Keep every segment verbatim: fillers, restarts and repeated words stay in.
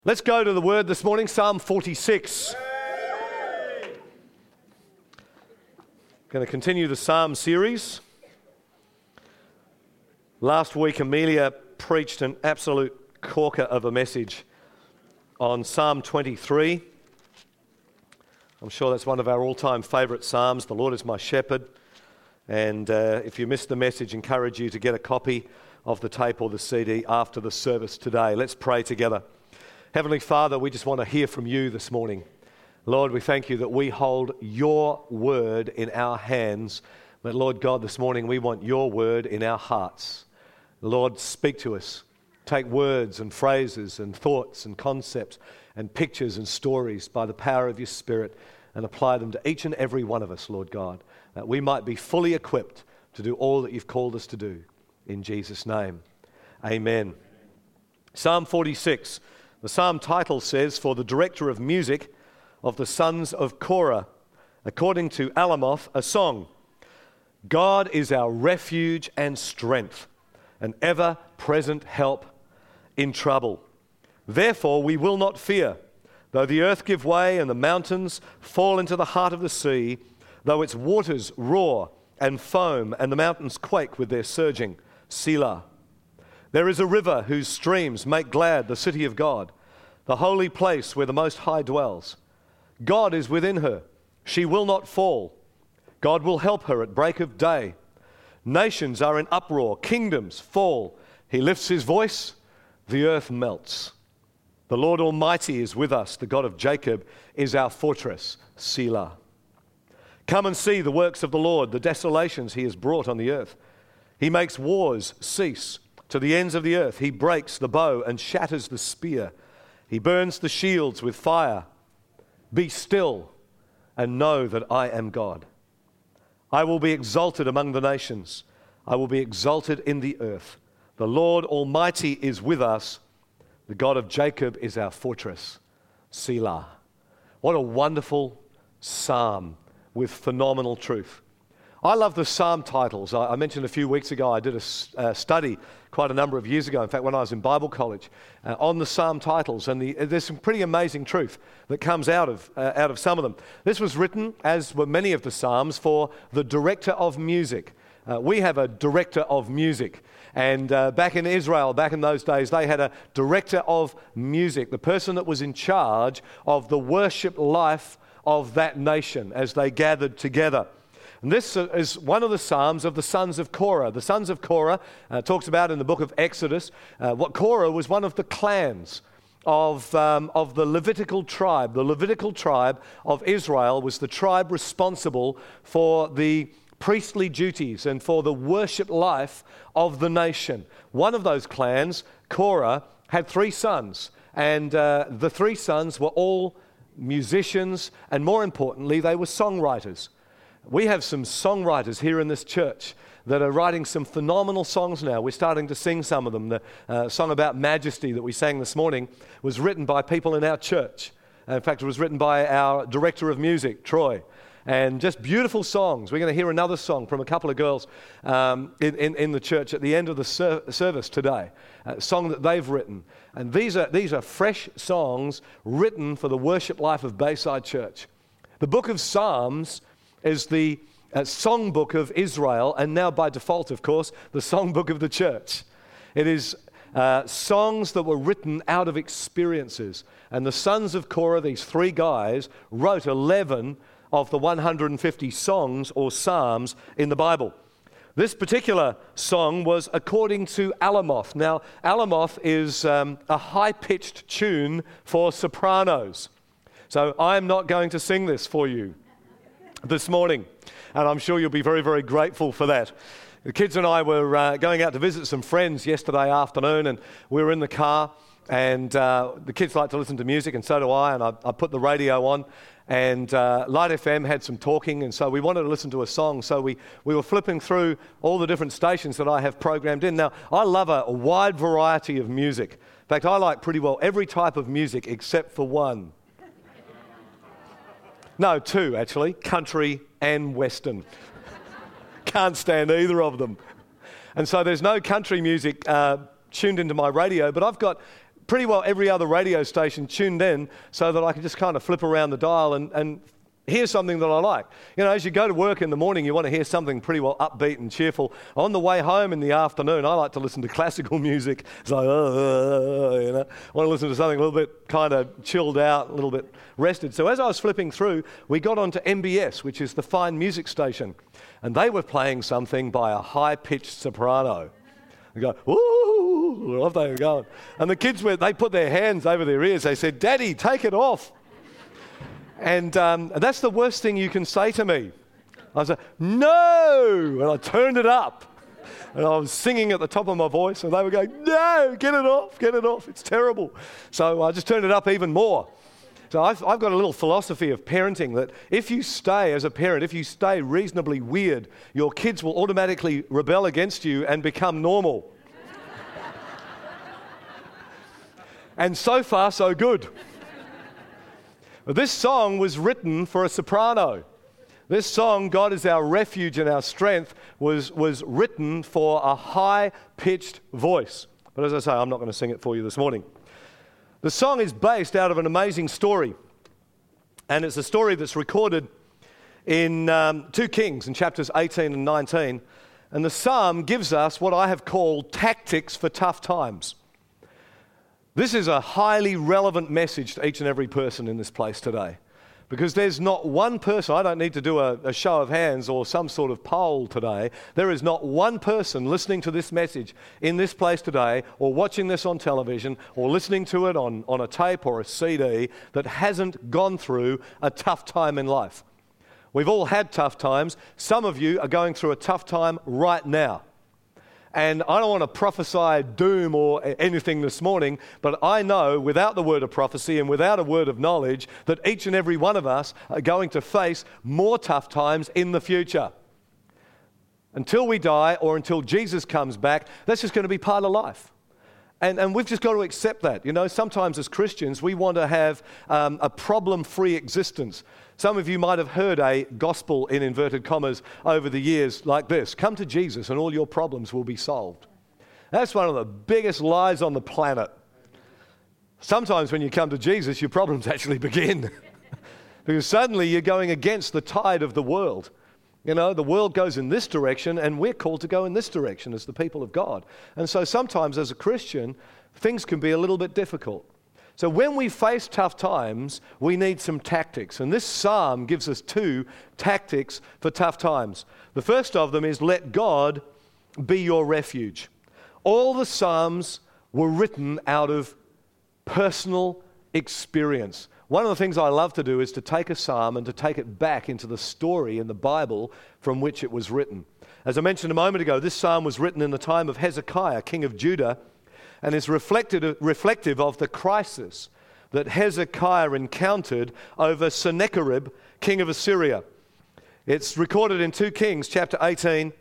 Let's go to the Word this morning, Psalm forty-six. Going to continue the Psalm series. Last week, Amelia preached an absolute corker of a message on Psalm twenty-three. I'm sure that's one of our all-time favourite Psalms. The Lord is my shepherd. And uh, if you missed the message, I encourage you to get a copy of the tape or the C D after the service today. Let's pray together. Heavenly Father, we just want to hear from you this morning. Lord, we thank you that we hold your word in our hands. But Lord God, this morning we want your word in our hearts. Lord, speak to us. Take words and phrases and thoughts and concepts and pictures and stories by the power of your Spirit and apply them to each and every one of us, Lord God, that we might be fully equipped to do all that you've called us to do. In Jesus' name, amen. Psalm forty-six. The psalm title says, "For the director of music of the sons of Korah, according to Alamoth, a song. God is our refuge and strength, an ever-present help in trouble. Therefore we will not fear, though the earth give way and the mountains fall into the heart of the sea, though its waters roar and foam and the mountains quake with their surging. Selah. There is a river whose streams make glad the city of God, the holy place where the Most High dwells. God is within her. She will not fall. God will help her at break of day. Nations are in uproar. Kingdoms fall. He lifts his voice. The earth melts. The Lord Almighty is with us. The God of Jacob is our fortress. Selah. Come and see the works of the Lord, the desolations he has brought on the earth. He makes wars cease to the ends of the earth. He breaks the bow and shatters the spear. He burns the shields with fire. Be still and know that I am God. I will be exalted among the nations. I will be exalted in the earth. The Lord Almighty is with us. The God of Jacob is our fortress. Selah. What a wonderful psalm with phenomenal truth. I love the psalm titles. I mentioned a few weeks ago I did a uh, study quite a number of years ago, in fact when I was in Bible college, uh, on the psalm titles, and the, there's some pretty amazing truth that comes out of, uh, out of some of them. This was written, as were many of the psalms, for the director of music. Uh, we have a director of music, and uh, back in Israel, back in those days, they had a director of music, the person that was in charge of the worship life of that nation as they gathered together. And this is one of the psalms of the sons of Korah. The sons of Korah uh, talks about in the book of Exodus. Uh, what Korah was one of the clans of, um, of the Levitical tribe. The Levitical tribe of Israel was the tribe responsible for the priestly duties and for the worship life of the nation. One of those clans, Korah, had three sons. And uh, the three sons were all musicians, and more importantly, they were songwriters. We have some songwriters here in this church that are writing some phenomenal songs now. We're starting to sing some of them. The uh, song about majesty that we sang this morning was written by people in our church. Uh, in fact, it was written by our director of music, Troy. And just beautiful songs. We're going to hear another song from a couple of girls um, in, in, in the church at the end of the ser- service today. A song that they've written. And these are, these are fresh songs written for the worship life of Bayside Church. The book of Psalms is the uh, songbook of Israel, and now by default, of course, the songbook of the church. It is uh, songs that were written out of experiences. And the sons of Korah, these three guys, wrote eleven of the one hundred fifty songs or psalms in the Bible. This particular song was according to Alamoth. Now, Alamoth is um, a high-pitched tune for sopranos. So I'm not going to sing this for you this morning, and I'm sure you'll be very, very grateful for that. The kids and I were uh, going out to visit some friends yesterday afternoon, and we were in the car, and uh, the kids like to listen to music, and so do I, and I, I put the radio on, and uh, Light F M had some talking, and so we wanted to listen to a song, so we, we were flipping through all the different stations that I have programmed in. Now, I love a, a wide variety of music. In fact, I like pretty well every type of music except for one. No, two actually, country and western. Can't stand either of them. And so there's no country music uh, tuned into my radio, but I've got pretty well every other radio station tuned in so that I could just kind of flip around the dial and, and hear something that I like. You know, as you go to work in the morning, you want to hear something pretty well upbeat and cheerful. On the way home in the afternoon, I like to listen to classical music. It's like, uh, you know, I want to listen to something a little bit kind of chilled out, a little bit rested. So as I was flipping through, we got onto M B S, which is the fine music station, and they were playing something by a high-pitched soprano. They go, woo, off they were going. And the kids, were, they put their hands over their ears. They said, Daddy, take it off. And um, that's the worst thing you can say to me. I was like, no! And I turned it up. And I was singing at the top of my voice, and they were going, no, get it off, get it off. It's terrible. So I just turned it up even more. So I've, I've got a little philosophy of parenting that if you stay, as a parent, if you stay reasonably weird, your kids will automatically rebel against you and become normal. And so far, so good. This song was written for a soprano. This song, God is our refuge and our strength, was, was written for a high-pitched voice. But as I say, I'm not going to sing it for you this morning. The song is based out of an amazing story. And it's a story that's recorded in um, two Kings, in chapters eighteen and nineteen. And the psalm gives us what I have called tactics for tough times. This is a highly relevant message to each and every person in this place today, because there's not one person, I don't need to do a, a show of hands or some sort of poll today, there is not one person listening to this message in this place today, or watching this on television, or listening to it on, on a tape or a C D, that hasn't gone through a tough time in life. We've all had tough times. Some of you are going through a tough time right now. And I don't want to prophesy doom or anything this morning, but I know without the word of prophecy and without a word of knowledge that each and every one of us are going to face more tough times in the future. Until we die or until Jesus comes back, that's just going to be part of life. And, and we've just got to accept that. You know, sometimes as Christians, we want to have um, a problem-free existence. Some of you might have heard a gospel, in inverted commas, over the years like this: come to Jesus and all your problems will be solved. That's one of the biggest lies on the planet. Sometimes when you come to Jesus, your problems actually begin. Because suddenly you're going against the tide of the world. You know, the world goes in this direction, and we're called to go in this direction as the people of God. And so sometimes as a Christian, things can be a little bit difficult. So when we face tough times, we need some tactics. And this psalm gives us two tactics for tough times. The first of them is, let God be your refuge. All the psalms were written out of personal experience. One of the things I love to do is to take a psalm and to take it back into the story in the Bible from which it was written. As I mentioned a moment ago, this psalm was written in the time of Hezekiah, king of Judah, and is reflected, reflective of the crisis that Hezekiah encountered over Sennacherib, king of Assyria. It's recorded in two Kings, chapter eighteen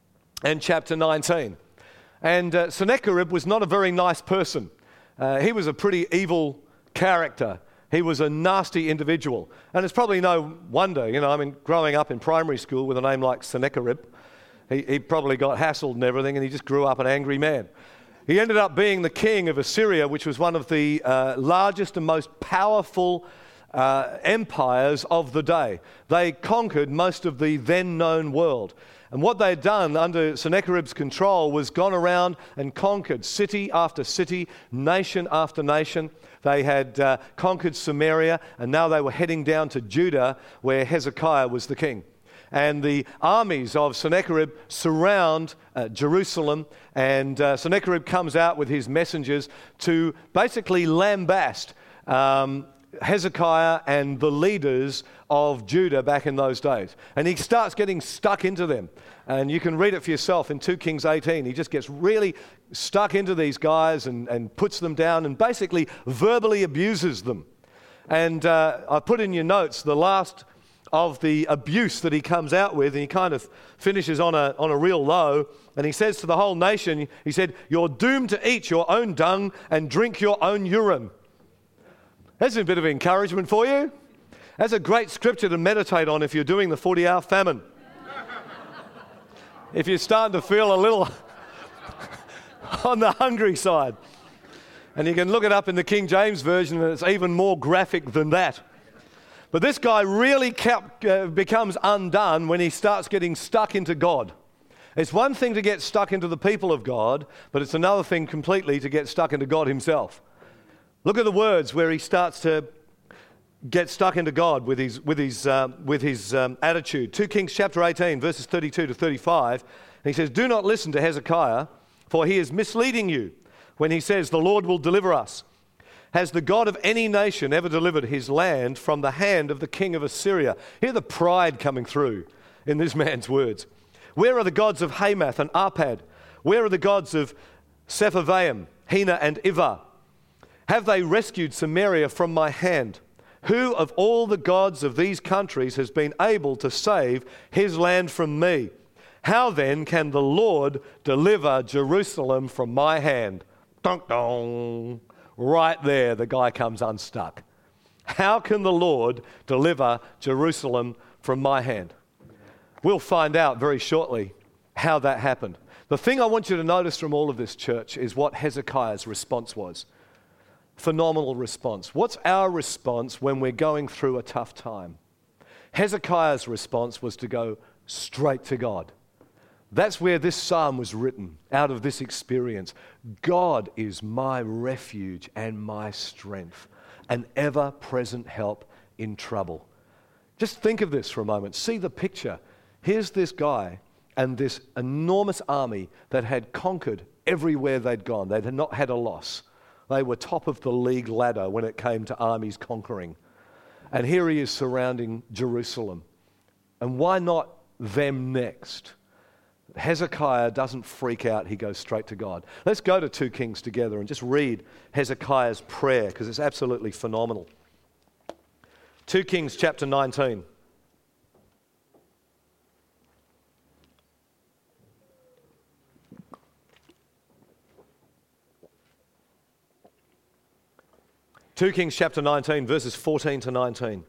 and chapter nineteen. And uh, Sennacherib was not a very nice person. Uh, he was a pretty evil character. He was a nasty individual. And it's probably no wonder, you know, I mean, growing up in primary school with a name like Sennacherib, he, he probably got hassled and everything, and he just grew up an angry man. He ended up being the king of Assyria, which was one of the uh, largest and most powerful uh, empires of the day. They conquered most of the then known world. And what they had done under Sennacherib's control was gone around and conquered city after city, nation after nation. They had uh, conquered Samaria, and now they were heading down to Judah, where Hezekiah was the king. And the armies of Sennacherib surround uh, Jerusalem, and uh, Sennacherib comes out with his messengers to basically lambast um, Hezekiah and the leaders of Judah back in those days. And he starts getting stuck into them. And you can read it for yourself in two Kings eighteen. He just gets really stuck into these guys and, and puts them down and basically verbally abuses them. And uh, I put in your notes the last of the abuse that he comes out with, and he kind of finishes on a on a real low, and he says to the whole nation, he said, "You're doomed to eat your own dung and drink your own urine." That's a bit of encouragement for you. That's a great scripture to meditate on if you're doing the forty-hour famine. If you're starting to feel a little on the hungry side. And you can look it up in the King James Version, and it's even more graphic than that. But this guy really kept, uh, becomes undone when he starts getting stuck into God. It's one thing to get stuck into the people of God, but it's another thing completely to get stuck into God himself. Look at the words where he starts to get stuck into God with his, with his, um, with his um, attitude. Second Kings chapter eighteen, verses thirty-two to thirty-five. He says, "Do not listen to Hezekiah, for he is misleading you when he says, 'The Lord will deliver us.' Has the God of any nation ever delivered his land from the hand of the king of Assyria?" Hear the pride coming through in this man's words. "Where are the gods of Hamath and Arpad? Where are the gods of Sepharvaim, Hena and Ivah? Have they rescued Samaria from my hand? Who of all the gods of these countries has been able to save his land from me? How then can the Lord deliver Jerusalem from my hand?" Dong dong. Right there, the guy comes unstuck. How can the Lord deliver Jerusalem from my hand? We'll find out very shortly how that happened. The thing I want you to notice from all of this, church, is what Hezekiah's response was. Phenomenal response. What's our response when we're going through a tough time? Hezekiah's response was to go straight to God. That's where this psalm was written, out of this experience. God is my refuge and my strength, an ever-present help in trouble. Just think of this for a moment. See the picture. Here's this guy and this enormous army that had conquered everywhere they'd gone. They had not had a loss. They were top of the league ladder when it came to armies conquering. And here he is surrounding Jerusalem. And why not them next? Hezekiah doesn't freak out. He goes straight to God. Let's go to Second Kings together and just read Hezekiah's prayer, because it's absolutely phenomenal. Second Kings chapter nineteen. Second Kings chapter nineteen, verses fourteen to nineteen.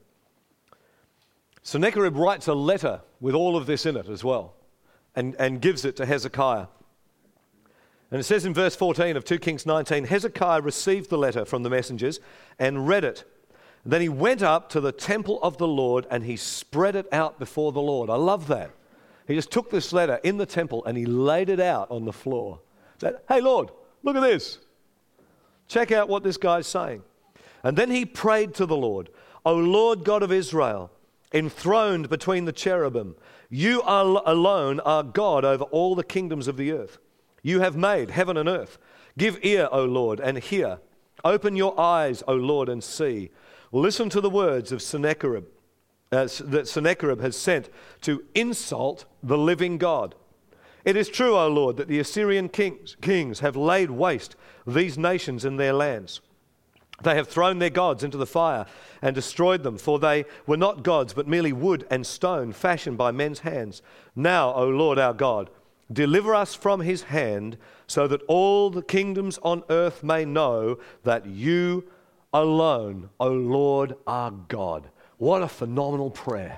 Sennacherib writes a letter with all of this in it as well, and, and gives it to Hezekiah. And it says in verse fourteen of Second Kings nineteen, "Hezekiah received the letter from the messengers and read it. Then he went up to the temple of the Lord and he spread it out before the Lord." I love that. He just took this letter in the temple and he laid it out on the floor. Said, "Hey Lord, look at this. Check out what this guy's saying." And then he prayed to the Lord, "O Lord God of Israel, enthroned between the cherubim, you are alone are God over all the kingdoms of the earth. You have made heaven and earth. Give ear, O Lord, and hear. Open your eyes, O Lord, and see. Listen to the words of Sennacherib, uh, that Sennacherib has sent to insult the living God. It is true, O Lord, that the Assyrian kings, kings have laid waste these nations and their lands. They have thrown their gods into the fire and destroyed them, for they were not gods, but merely wood and stone fashioned by men's hands. Now, O Lord our God, deliver us from his hand, so that all the kingdoms on earth may know that you alone, O Lord, are God." What a phenomenal prayer.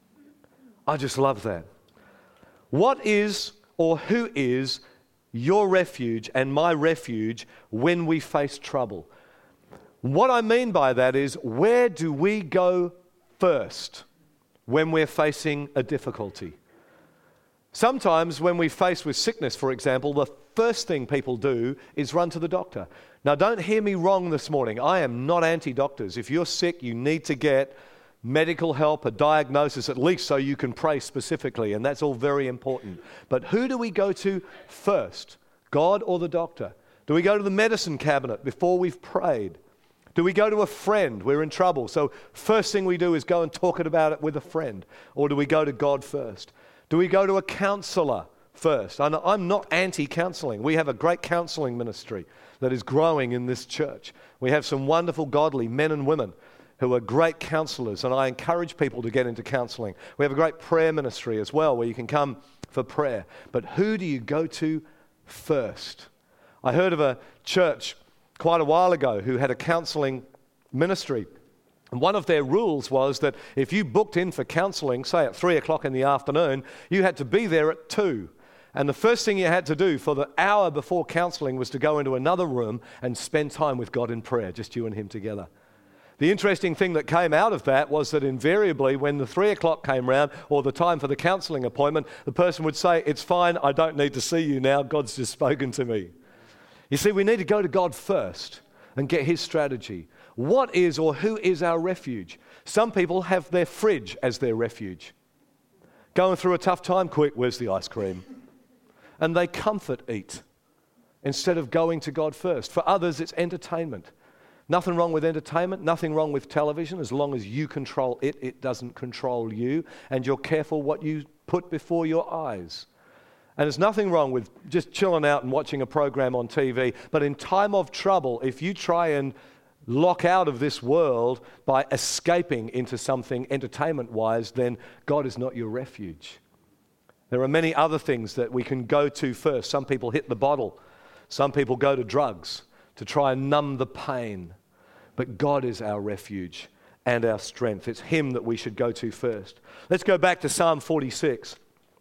I just love that. What is or who is your refuge and my refuge when we face trouble? What I mean by that is, where do we go first when we're facing a difficulty? Sometimes when we face with sickness, for example, the first thing people do is run to the doctor. Now, don't hear me wrong this morning. I am not anti-doctors. If you're sick, you need to get medical help, a diagnosis at least, so you can pray specifically, and that's all very important. But who do we go to first, God or the doctor? Do we go to the medicine cabinet before we've prayed? Do we go to a friend? We're in trouble, so first thing we do is go and talk it about it with a friend. Or do we go to God first? Do we go to a counselor first? I'm not anti-counseling. We have a great counseling ministry that is growing in this church. We have some wonderful, godly men and women who are great counselors, and I encourage people to get into counseling. We have a great prayer ministry as well, where you can come for prayer. But who do you go to first? I heard of a church quite a while ago who had a counseling ministry. And one of their rules was that if you booked in for counseling, say at three o'clock in the afternoon, you had to be there at two. And the first thing you had to do for the hour before counseling was to go into another room and spend time with God in prayer, just you and him together. The interesting thing that came out of that was that invariably when the three o'clock came round or the time for the counseling appointment, the person would say, "It's fine, I don't need to see you now, God's just spoken to me." You see, we need to go to God first and get his strategy. What is or who is our refuge? Some people have their fridge as their refuge. Going through a tough time, quick, where's the ice cream? And they comfort eat instead of going to God first. For others, it's entertainment. Nothing wrong with entertainment, nothing wrong with television. As long as you control it, it doesn't control you, and you're careful what you put before your eyes. And there's nothing wrong with just chilling out and watching a program on T V, but in time of trouble, if you try and lock out of this world by escaping into something entertainment-wise, then God is not your refuge. There are many other things that we can go to first. Some people hit the bottle. Some people go to drugs to try and numb the pain. But God is our refuge and our strength. It's him that we should go to first. Let's go back to Psalm forty-six.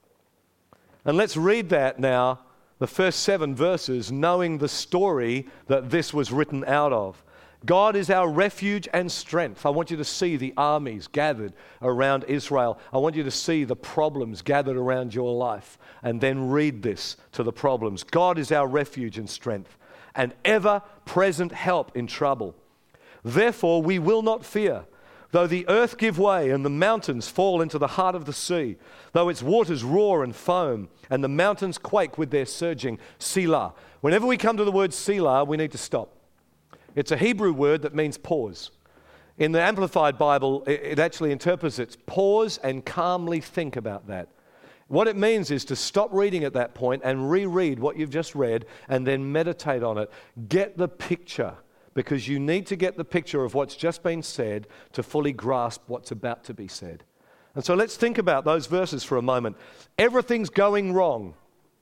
And let's read that now, the first seven verses, knowing the story that this was written out of. God is our refuge and strength. I want you to see the armies gathered around Israel. I want you to see the problems gathered around your life, and then read this to the problems. God is our refuge and strength, and ever-present help in trouble. Therefore we will not fear, though the earth give way and the mountains fall into the heart of the sea, though its waters roar and foam, and the mountains quake with their surging. Selah. Whenever we come to the word Selah, we need to stop. It's a Hebrew word that means pause. In the Amplified Bible, it actually interprets it, pause and calmly think about that. What it means is to stop reading at that point and reread what you've just read and then meditate on it. Get the picture, because you need to get the picture of what's just been said to fully grasp what's about to be said. And so let's think about those verses for a moment. Everything's going wrong.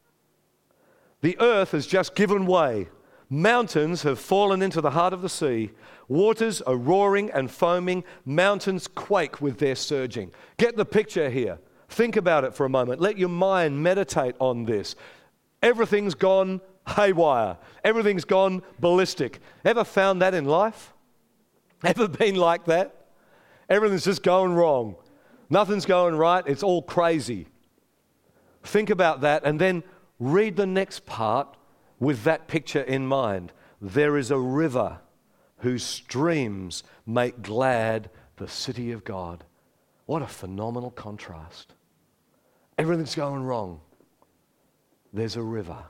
The earth has just given way. Mountains have fallen into the heart of the sea. Waters are roaring and foaming. Mountains quake with their surging. Get the picture here. Think about it for a moment. Let your mind meditate on this. Everything's gone haywire. Everything's gone ballistic. Ever found that in life? Ever been like that? Everything's just going wrong. Nothing's going right. It's all crazy. Think about that and then read the next part with that picture in mind. There is a river whose streams make glad the city of God. What a phenomenal contrast. Everything's going wrong. There's a river.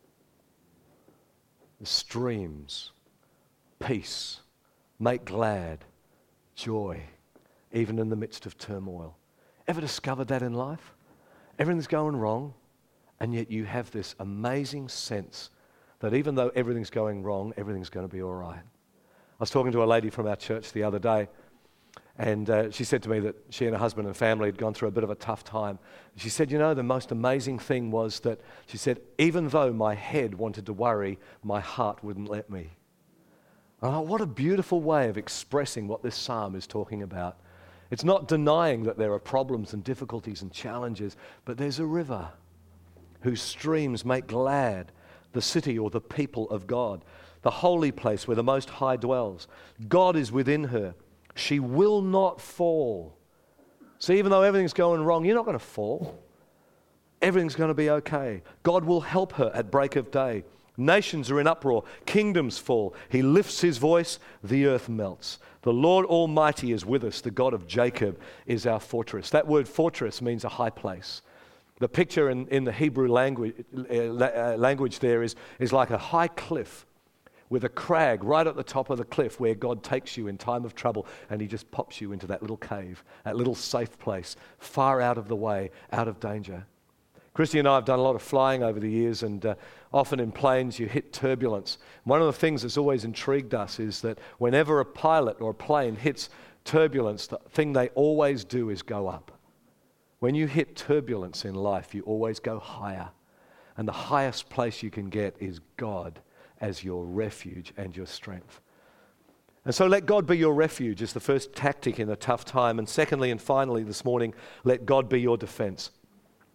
The streams, peace, make glad, joy, even in the midst of turmoil. Ever discovered that in life? Everything's going wrong, and yet you have this amazing sense that even though everything's going wrong, everything's going to be all right. I was talking to a lady from our church the other day, and uh, she said to me that she and her husband and family had gone through a bit of a tough time. She said, you know, the most amazing thing was that, she said, even though my head wanted to worry, my heart wouldn't let me. And I thought, what a beautiful way of expressing what this psalm is talking about. It's not denying that there are problems and difficulties and challenges, but there's a river whose streams make glad the city or the people of God, the holy place where the Most High dwells. God is within her. She will not fall. So even though everything's going wrong, you're not going to fall. Everything's going to be okay. God will help her at break of day. Nations are in uproar. Kingdoms fall. He lifts his voice. The earth melts. The Lord Almighty is with us. The God of Jacob is our fortress. That word fortress means a high place. The picture in, in the Hebrew language, uh, language there is, is like a high cliff with a crag right at the top of the cliff where God takes you in time of trouble, and he just pops you into that little cave, that little safe place, far out of the way, out of danger. Christy and I have done a lot of flying over the years, and uh, often in planes you hit turbulence. One of the things that's always intrigued us is that whenever a pilot or a plane hits turbulence, the thing they always do is go up. When you hit turbulence in life, you always go higher. And the highest place you can get is God as your refuge and your strength. And so let God be your refuge is the first tactic in a tough time. And secondly and finally this morning, let God be your defense.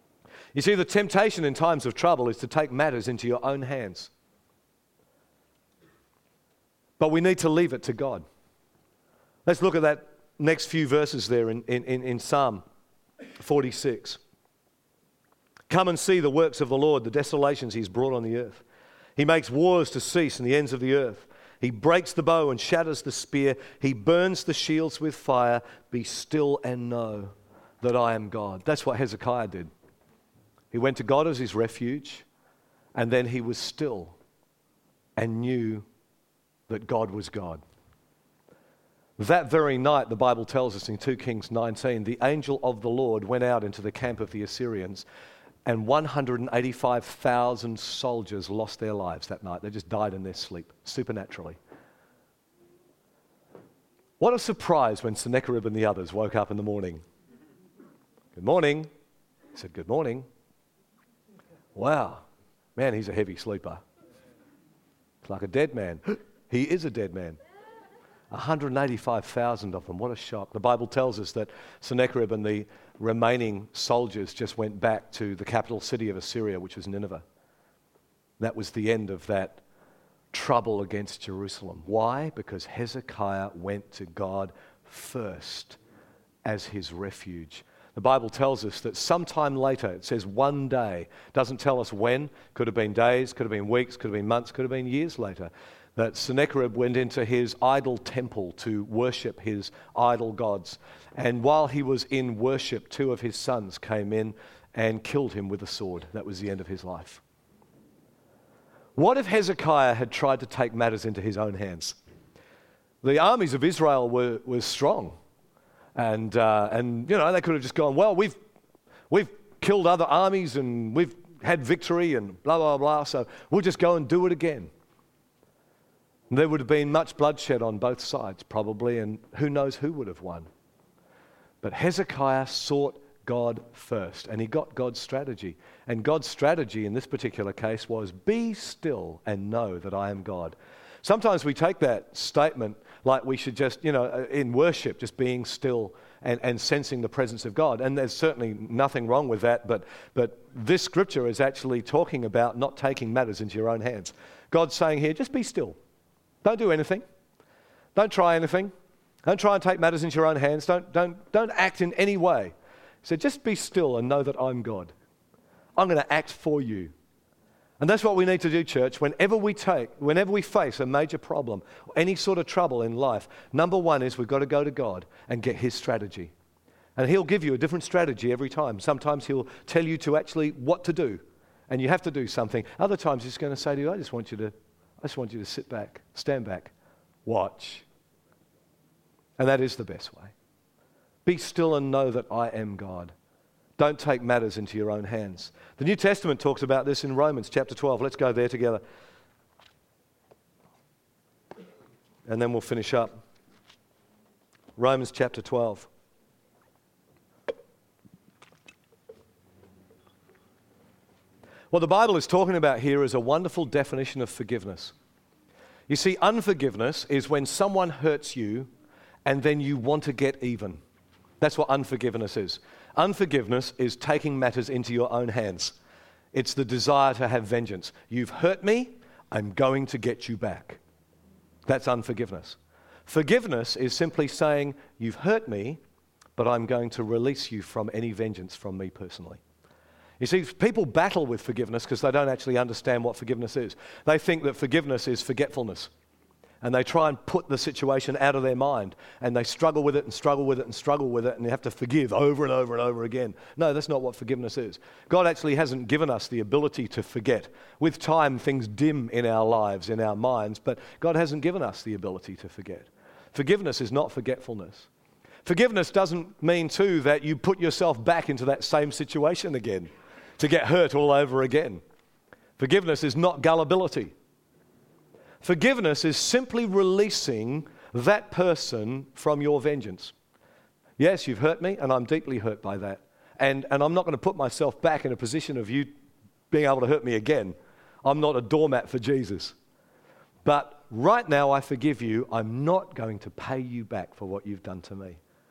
You see, the temptation in times of trouble is to take matters into your own hands. But we need to leave it to God. Let's look at that next few verses there in, in, in Psalm forty-six. Come and see the works of the Lord, the desolations he's brought on the earth. He makes wars to cease in the ends of the earth. He breaks the bow and shatters the spear. He burns the shields with fire. Be still and know that I am God. That's what Hezekiah did. He went to God as his refuge, and then he was still and knew that God was God. That very night, the Bible tells us in two Kings nineteen, the angel of the Lord went out into the camp of the Assyrians, and one hundred eighty-five thousand soldiers lost their lives that night. They just died in their sleep, supernaturally. What a surprise when Sennacherib and the others woke up in the morning. Good morning. He said, good morning. Wow, man, he's a heavy sleeper. It's like a dead man. He is a dead man. one hundred eighty-five thousand of them. What a shock. The Bible tells us that Sennacherib and the remaining soldiers just went back to the capital city of Assyria, which was Nineveh. That was the end of that trouble against Jerusalem. Why? Because Hezekiah went to God first as his refuge. The Bible tells us that sometime later, it says one day, doesn't tell us when, could have been days, could have been weeks, could have been months, could have been years later, that Sennacherib went into his idol temple to worship his idol gods. And while he was in worship, two of his sons came in and killed him with a sword. That was the end of his life. What if Hezekiah had tried to take matters into his own hands? The armies of Israel were, were strong. And, uh, and, you know, they could have just gone, well, we've, we've killed other armies and we've had victory and blah, blah, blah, so we'll just go and do it again. There would have been much bloodshed on both sides, probably, and who knows who would have won. But Hezekiah sought God first, and he got God's strategy. And God's strategy in this particular case was, be still and know that I am God. Sometimes we take that statement like we should just, you know, in worship, just being still and, and sensing the presence of God. And there's certainly nothing wrong with that, but, but this scripture is actually talking about not taking matters into your own hands. God's saying here, just be still. Don't do anything. Don't try anything. Don't try and take matters into your own hands. Don't, don't, don't act in any way. He said, just be still and know that I'm God. I'm going to act for you. And that's what we need to do, church. Whenever we take, whenever we face a major problem, or any sort of trouble in life, number one is we've got to go to God and get his strategy. And he'll give you a different strategy every time. Sometimes he'll tell you to actually what to do, and you have to do something. Other times he's going to say to you, I just want you to I just want you to sit back, stand back, watch. And that is the best way. Be still and know that I am God. Don't take matters into your own hands. The New Testament talks about this in Romans chapter twelve. Let's go there together. And then we'll finish up. Romans chapter twelve. What the Bible is talking about here is a wonderful definition of forgiveness. You see, unforgiveness is when someone hurts you and then you want to get even. That's what unforgiveness is. Unforgiveness is taking matters into your own hands. It's the desire to have vengeance. You've hurt me, I'm going to get you back. That's unforgiveness. Forgiveness is simply saying, you've hurt me, but I'm going to release you from any vengeance from me personally. You see, people battle with forgiveness because they don't actually understand what forgiveness is. They think that forgiveness is forgetfulness. And they try and put the situation out of their mind. And they struggle with it and struggle with it and struggle with it. And you have to forgive over and over and over again. No, that's not what forgiveness is. God actually hasn't given us the ability to forget. With time, things dim in our lives, in our minds. But God hasn't given us the ability to forget. Forgiveness is not forgetfulness. Forgiveness doesn't mean, too, that you put yourself back into that same situation again to get hurt all over again. Forgiveness is not gullibility. Forgiveness is simply releasing that person from your vengeance. Yes, you've hurt me, and I'm deeply hurt by that. And, and I'm not going to put myself back in a position of you being able to hurt me again. I'm not a doormat for Jesus. But right now, I forgive you. I'm not going to pay you back for what you've done to me.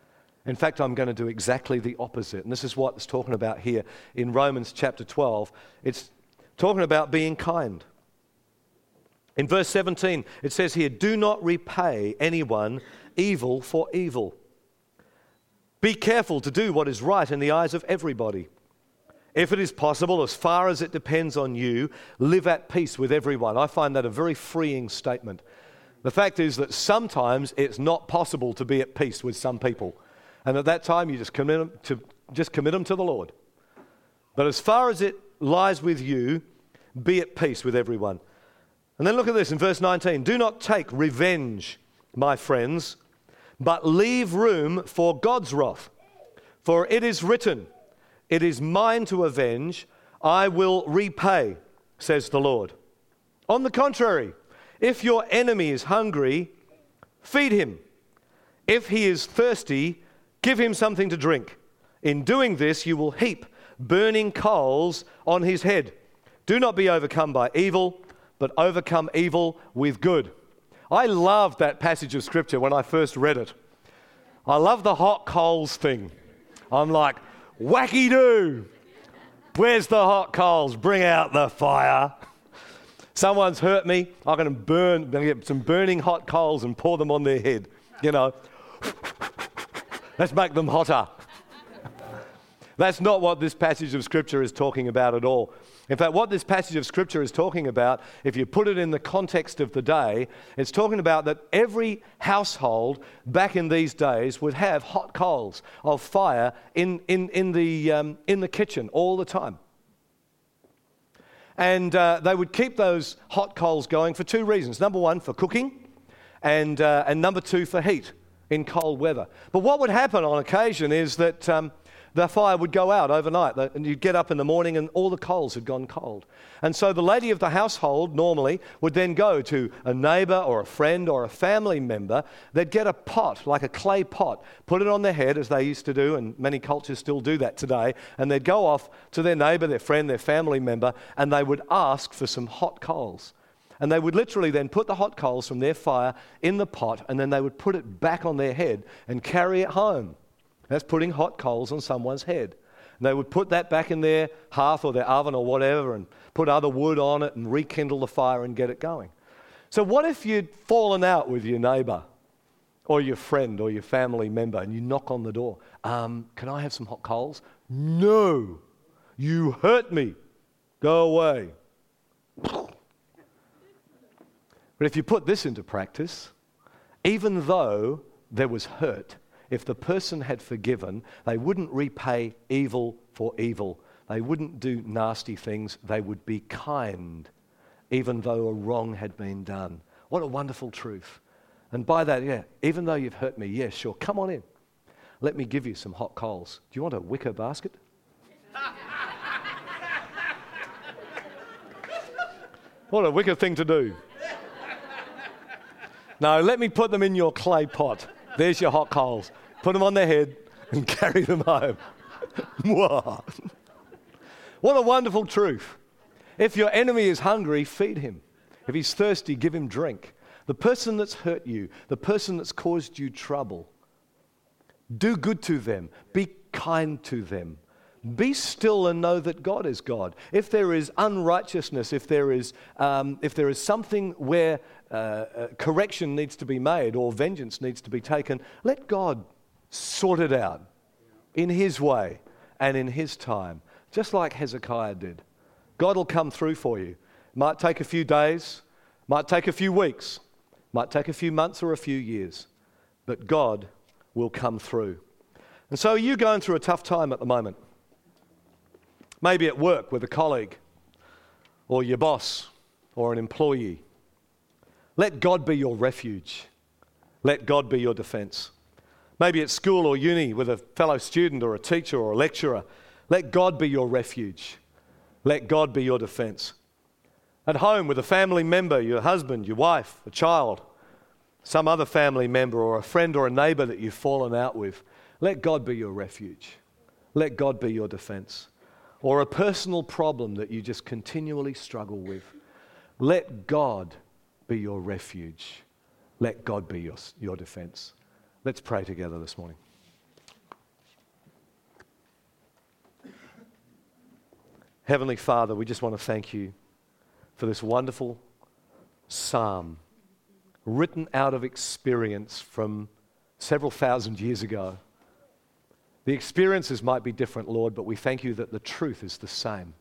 In fact, I'm going to do exactly the opposite. And this is what it's talking about here in Romans chapter twelve. It's talking about being kind. In verse seventeen, it says here, do not repay anyone evil for evil. Be careful to do what is right in the eyes of everybody. If it is possible, as far as it depends on you, live at peace with everyone. I find that a very freeing statement. The fact is that sometimes it's not possible to be at peace with some people. And at that time, you just commit them to, just commit them to the Lord. But as far as it lies with you, be at peace with everyone. And then look at this in verse nineteen. Do not take revenge, my friends, but leave room for God's wrath. For it is written, it is mine to avenge, I will repay, says the Lord. On the contrary, if your enemy is hungry, feed him. If he is thirsty, give him something to drink. In doing this, you will heap burning coals on his head. Do not be overcome by evil, but overcome evil with good. I loved that passage of Scripture when I first read it. I love the hot coals thing. I'm like, wacky-doo. Where's the hot coals? Bring out the fire. Someone's hurt me. I'm going to burn, I'm going to get some burning hot coals and pour them on their head. You know, let's make them hotter. That's not what this passage of Scripture is talking about at all. In fact, what this passage of Scripture is talking about, if you put it in the context of the day, it's talking about that every household back in these days would have hot coals of fire in, in, in, the, um, in the kitchen all the time. And uh, they would keep those hot coals going for two reasons. Number one, for cooking, and, uh, and number two, for heat in cold weather. But what would happen on occasion is that um, the fire would go out overnight, and you'd get up in the morning and all the coals had gone cold. And so the lady of the household normally would then go to a neighbour or a friend or a family member. They'd get a pot, like a clay pot, put it on their head, as they used to do, and many cultures still do that today, and they'd go off to their neighbour, their friend, their family member, and they would ask for some hot coals. And they would literally then put the hot coals from their fire in the pot, and then they would put it back on their head and carry it home. That's putting hot coals on someone's head. And they would put that back in their hearth or their oven or whatever and put other wood on it and rekindle the fire and get it going. So what if you'd fallen out with your neighbour or your friend or your family member and you knock on the door? Um, can I have some hot coals? No, you hurt me. Go away. But if you put this into practice, even though there was hurt, if the person had forgiven, they wouldn't repay evil for evil. They wouldn't do nasty things. They would be kind, even though a wrong had been done. What a wonderful truth. And by that, yeah, even though you've hurt me, yeah, sure, come on in. Let me give you some hot coals. Do you want a wicker basket? What a wicked thing to do. No, let me put them in your clay pot. There's your hot coals. Put them on their head and carry them home. What a wonderful truth. If your enemy is hungry, feed him. If he's thirsty, give him drink. The person that's hurt you, the person that's caused you trouble, do good to them. Be kind to them. Be still and know that God is God. If there is unrighteousness, if there is, um, if there is something where uh, uh, correction needs to be made or vengeance needs to be taken, let God sort it out in His way and in His time, just like Hezekiah did. God will come through for you. Might take a few days, might take a few weeks, might take a few months or a few years, but God will come through. And so are you going through a tough time at the moment? Maybe at work with a colleague or your boss or an employee. Let God be your refuge. Let God be your defense. Maybe at school or uni with a fellow student or a teacher or a lecturer. Let God be your refuge. Let God be your defense. At home with a family member, your husband, your wife, a child, some other family member or a friend or a neighbour that you've fallen out with. Let God be your refuge. Let God be your defense. Or a personal problem that you just continually struggle with. Let God be your refuge. Let God be your, your defense. Let's pray together this morning. Heavenly Father, we just want to thank you for this wonderful psalm written out of experience from several thousand years ago. The experiences might be different, Lord, but we thank you that the truth is the same.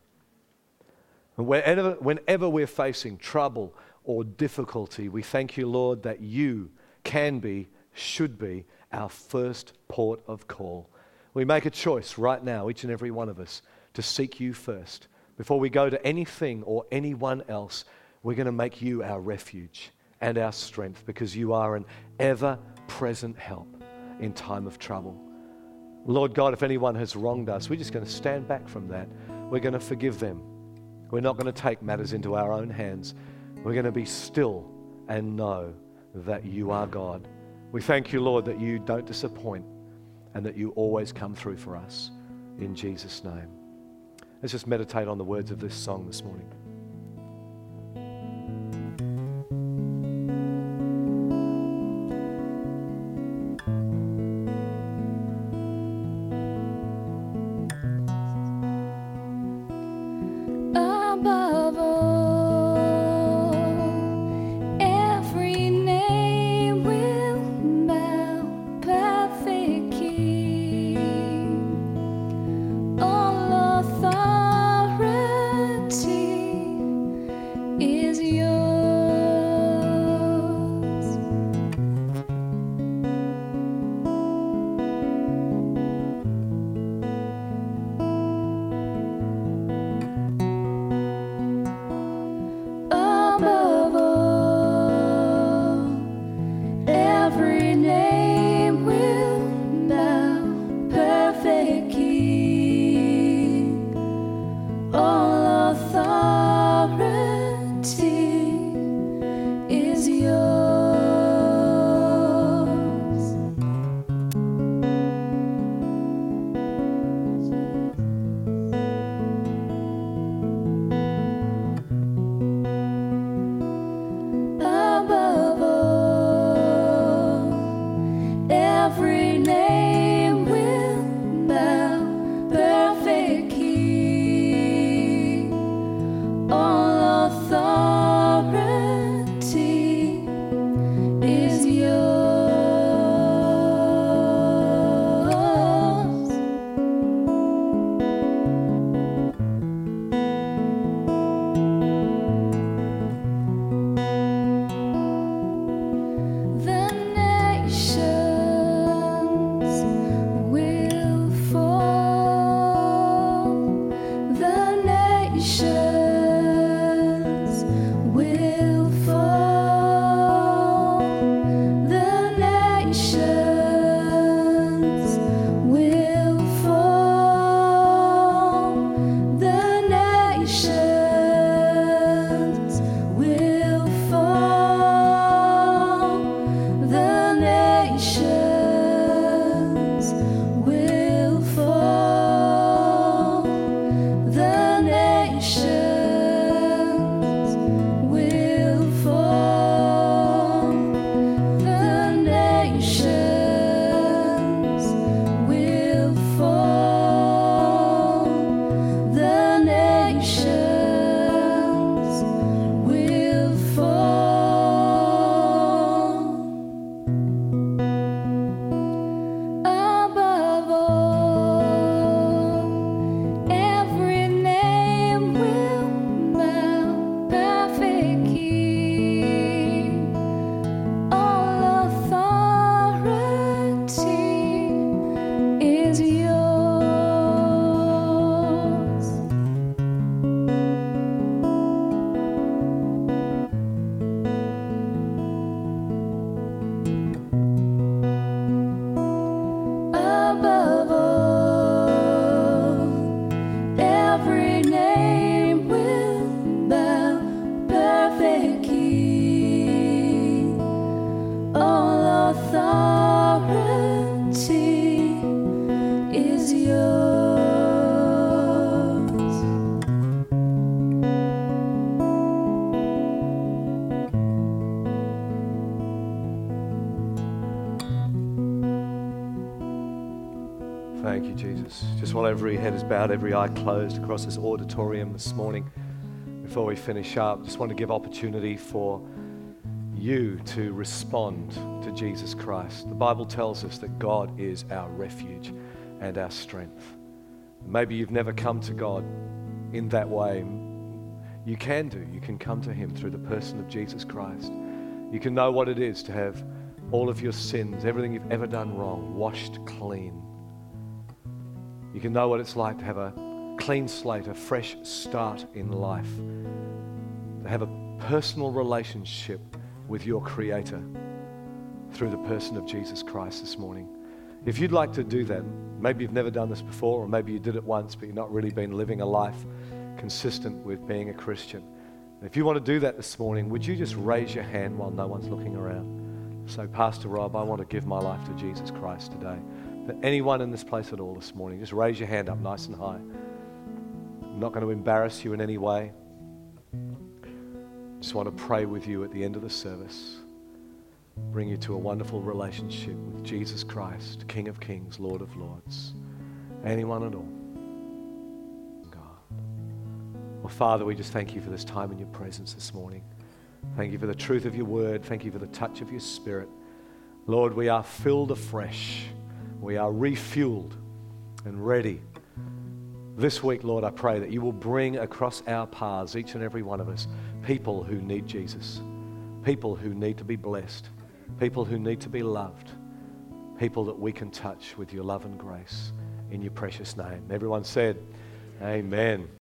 And whenever, whenever we're facing trouble or difficulty, we thank you, Lord, that you can be, should be, our first port of call. We make a choice right now, each and every one of us, to seek you first. Before we go to anything or anyone else, we're going to make you our refuge and our strength, because you are an ever-present help in time of trouble. Lord God, if anyone has wronged us, we're just going to stand back from that. We're going to forgive them. We're not going to take matters into our own hands. We're going to be still and know that you are God. We thank you, Lord, that you don't disappoint and that you always come through for us. In Jesus' name. Let's just meditate on the words of this song this morning. The nations Thank you, Jesus. Just while every head is bowed, every eye closed across this auditorium this morning, before we finish up, just want to give opportunity for you to respond to Jesus Christ. The Bible tells us that God is our refuge and our strength. Maybe you've never come to God in that way. You can do. You can come to Him through the person of Jesus Christ. You can know what it is to have all of your sins, everything you've ever done wrong, washed clean. You can know what it's like to have a clean slate, a fresh start in life, to have a personal relationship with your Creator through the person of Jesus Christ this morning. If you'd like to do that, maybe you've never done this before, or maybe you did it once, but you've not really been living a life consistent with being a Christian. If you want to do that this morning, would you just raise your hand while no one's looking around? So, Pastor Rob, I want to give my life to Jesus Christ today. But anyone in this place at all this morning, just raise your hand up nice and high. I'm not going to embarrass you in any way. Just want to pray with you at the end of the service. Bring you to a wonderful relationship with Jesus Christ, King of Kings, Lord of Lords. Anyone at all? God. Well, Father, we just thank you for this time in your presence this morning. Thank you for the truth of your word. Thank you for the touch of your Spirit. Lord, we are filled afresh. We are refueled and ready. This week, Lord, I pray that you will bring across our paths, each and every one of us, people who need Jesus, people who need to be blessed, people who need to be loved, people that we can touch with your love and grace in your precious name. Everyone said, amen.